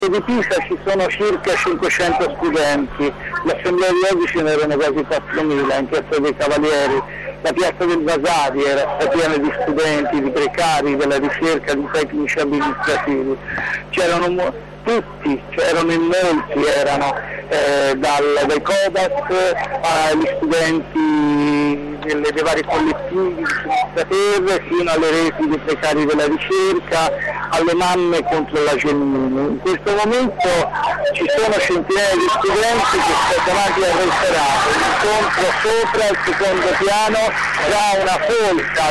Di Pisa ci sono circa 500 studenti, l'assemblea di oggi ce n'erano quasi 4.000 in piazza dei Cavalieri, la piazza del Vasari era piena di studenti, di precari, della ricerca, di tecnici amministrativi, c'erano tutti, c'erano in molti, dai COBAS agli studenti dei vari collettivi di Sinistra Terre fino alle reti dei precari della ricerca, alle mamme contro la Gelmini. In questo momento ci sono centinaia di studenti che sono chiamati a reiterare l'incontro sopra il secondo piano tra una folta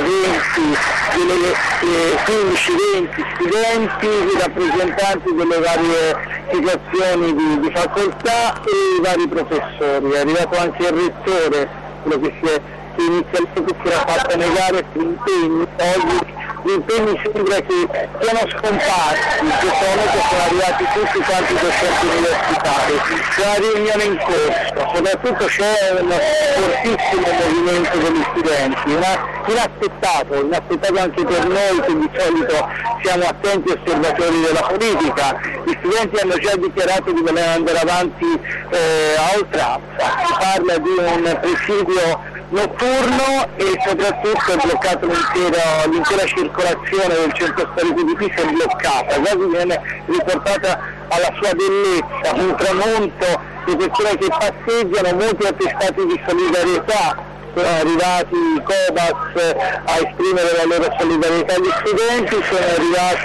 15-20 studenti, i rappresentanti delle varie situazioni di facoltà e i vari professori. È arrivato anche il rettore, quello che inizialmente si era fatto negare gli impegni. Oggi gli impegni sembra che siano scomparsi, in questo momento sono arrivati tutti quanti i docenti universitari, c'è una riunione in corso, soprattutto c'è un fortissimo movimento degli studenti, inaspettato anche per noi che di solito siamo attenti osservatori della politica. Gli studenti hanno già dichiarato di voler andare avanti a oltranza, si parla di un presidio notturno e soprattutto è bloccato l'intera circolazione del centro storico di Pisa, è bloccata, quasi viene riportata alla sua bellezza, un tramonto di persone che passeggiano, molti attestati di solidarietà. Sono arrivati i COBAS a esprimere la loro solidarietà agli studenti, sono arrivati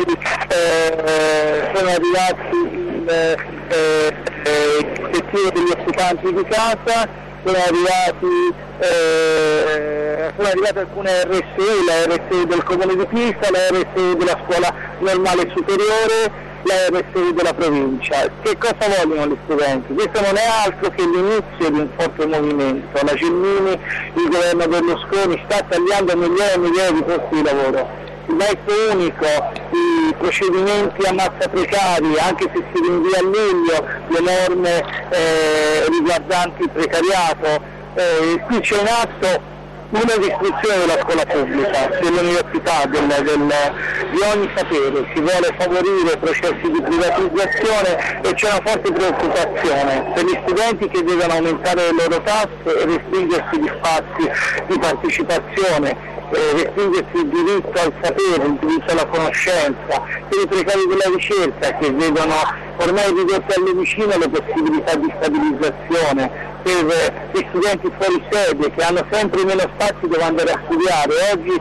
i rispettivi degli occupanti di casa, sono arrivate alcune RSE, la RSE del Comune di Pisa, la RSE della Scuola Normale Superiore, la RSE della provincia. Che cosa vogliono gli studenti? Questo non è altro che l'inizio di un forte movimento. La Gelmini, il governo Berlusconi sta tagliando migliaia e migliaia di posti di lavoro. Il maestro unico, i procedimenti ammazza precari, anche se si rinvia a luglio le norme riguardanti il precariato. Qui c'è in atto una distruzione della scuola pubblica, dell'università, di ogni sapere. Si vuole favorire processi di privatizzazione e c'è una forte preoccupazione per gli studenti che devono aumentare le loro tasse e restringersi gli spazi di partecipazione, restringersi il diritto al sapere, il diritto alla conoscenza, per i precari della ricerca che vedono ormai ridotte alle vicine le possibilità di stabilizzazione, per gli studenti fuori sede che hanno sempre meno spazi dove andare a studiare. Oggi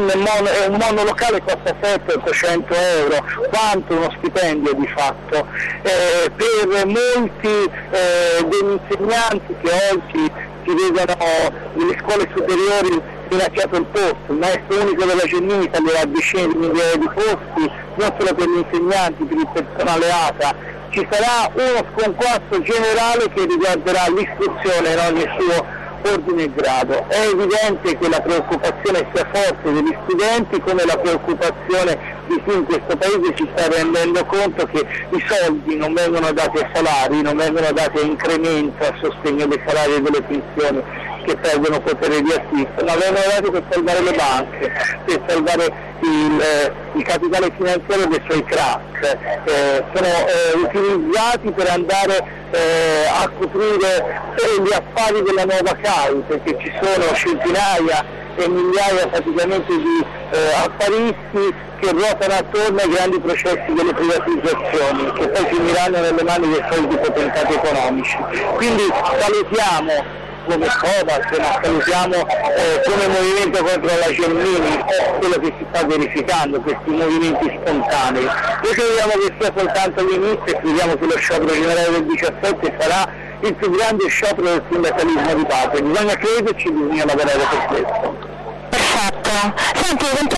un monolocale costa 700-800 euro, quanto uno stipendio di fatto. Per molti degli insegnanti che oggi si vedono nelle scuole superiori minacciato il posto, il maestro unico della Gelmini taglierà decine di migliaia di posti, non solo per gli insegnanti, per il personale ATA. Ci sarà uno sconquasso generale che riguarderà l'istruzione in ogni suo ordine e grado. È evidente che la preoccupazione sia forte degli studenti, come la preoccupazione di chi in questo paese si sta rendendo conto che i soldi non vengono dati ai salari, non vengono dati a incremento, a sostegno dei salari e delle pensioni che perdono potere di acquisto, ma vengono dati per salvare le banche, per salvare il capitale finanziario dei suoi crack, sono utilizzati per andare a coprire gli affari della nuova CAI, perché ci sono centinaia e migliaia praticamente di affaristi che ruotano attorno ai grandi processi delle privatizzazioni, che poi finiranno nelle mani dei soliti potentati economici. Quindi salutiamo come COBAS, ma salutiamo come movimento contro la Gelmini quello che si sta verificando, questi movimenti spontanei. Noi crediamo che sia soltanto l'inizio e crediamo che lo sciopero generale del 17 sarà il più grande sciopero del sindacalismo di parte. Bisogna crederci, bisogna lavorare per questo. Perfetto. Senti,